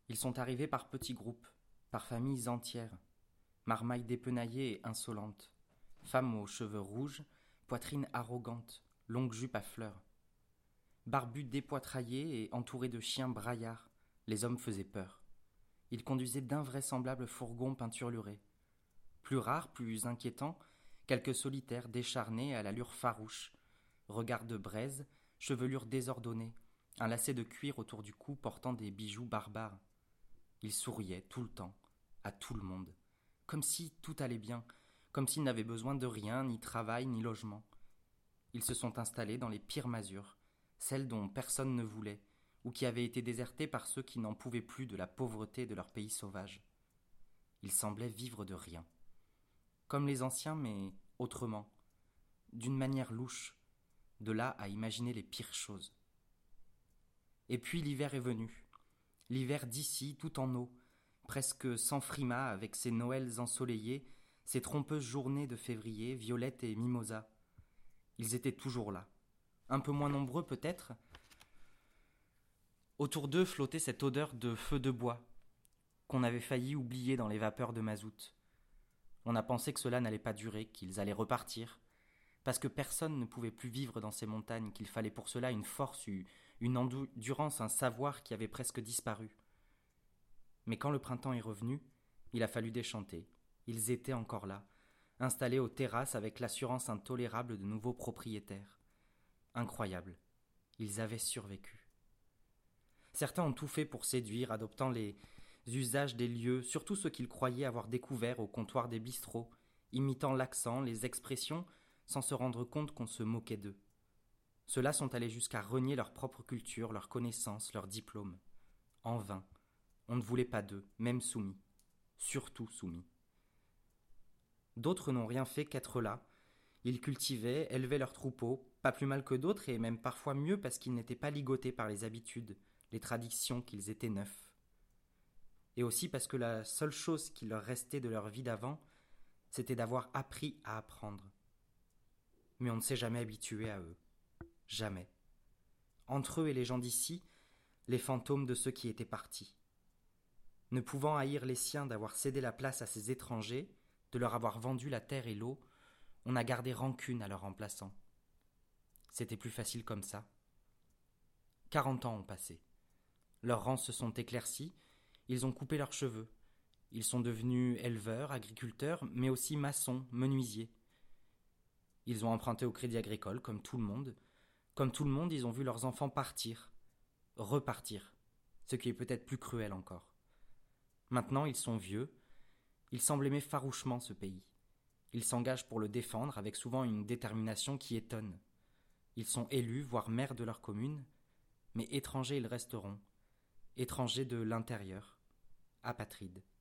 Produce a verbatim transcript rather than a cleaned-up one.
Ils sont arrivés par petits groupes, par familles entières, marmailles dépenaillées et insolentes, femmes aux cheveux rouges, poitrine arrogante, longue jupe à fleurs. Barbus dépoitraillés et entourés de chiens braillards, les hommes faisaient peur. Ils conduisaient d'invraisemblables fourgons peinturlurés. Plus rares, plus inquiétants, quelques solitaires décharnés à l'allure farouche, regard de braise, chevelure désordonnée, un lacet de cuir autour du cou portant des bijoux barbares. Ils souriaient tout le temps, à tout le monde, comme si tout allait bien, comme s'ils n'avaient besoin de rien, ni travail, ni logement. Ils se sont installés dans les pires masures, celles dont personne ne voulait, ou qui avaient été désertées par ceux qui n'en pouvaient plus de la pauvreté de leur pays sauvage. Ils semblaient vivre de rien. Comme les anciens, mais autrement, d'une manière louche, de là à imaginer les pires choses. Et puis l'hiver est venu, l'hiver d'ici tout en eau, presque sans frimas avec ses Noëls ensoleillés, ses trompeuses journées de février, violettes et mimosas. Ils étaient toujours là, un peu moins nombreux peut-être. Autour d'eux flottait cette odeur de feu de bois, qu'on avait failli oublier dans les vapeurs de mazout. On a pensé que cela n'allait pas durer, qu'ils allaient repartir, parce que personne ne pouvait plus vivre dans ces montagnes, qu'il fallait pour cela une force, une endurance, un savoir qui avait presque disparu. Mais quand le printemps est revenu, il a fallu déchanter. Ils étaient encore là, installés aux terrasses avec l'assurance intolérable de nouveaux propriétaires. Incroyable, ils avaient survécu. Certains ont tout fait pour séduire, adoptant les usages des lieux, surtout ceux qu'ils croyaient avoir découverts au comptoir des bistrots, imitant l'accent, les expressions, sans se rendre compte qu'on se moquait d'eux. Ceux-là sont allés jusqu'à renier leur propre culture, leurs connaissances, leurs diplômes. En vain, on ne voulait pas d'eux, même soumis, surtout soumis. D'autres n'ont rien fait qu'être là. Ils cultivaient, élevaient leurs troupeaux, pas plus mal que d'autres, et même parfois mieux parce qu'ils n'étaient pas ligotés par les habitudes, les traditions, qu'ils étaient neufs. Et aussi parce que la seule chose qui leur restait de leur vie d'avant, c'était d'avoir appris à apprendre. Mais on ne s'est jamais habitué à eux. Jamais. Entre eux et les gens d'ici, les fantômes de ceux qui étaient partis. Ne pouvant haïr les siens d'avoir cédé la place à ces étrangers, de leur avoir vendu la terre et l'eau, on a gardé rancune à leur remplaçant. C'était plus facile comme ça. Quarante ans ont passé. Leurs rangs se sont éclaircis, ils ont coupé leurs cheveux. Ils sont devenus éleveurs, agriculteurs, mais aussi maçons, menuisiers. Ils ont emprunté au crédit agricole, comme tout le monde. Comme tout le monde, ils ont vu leurs enfants partir, repartir, ce qui est peut-être plus cruel encore. Maintenant, ils sont vieux, ils semblent aimer farouchement ce pays. Ils s'engagent pour le défendre avec souvent une détermination qui étonne. Ils sont élus, voire maires de leur commune, mais étrangers ils resteront, étrangers de l'intérieur, apatrides.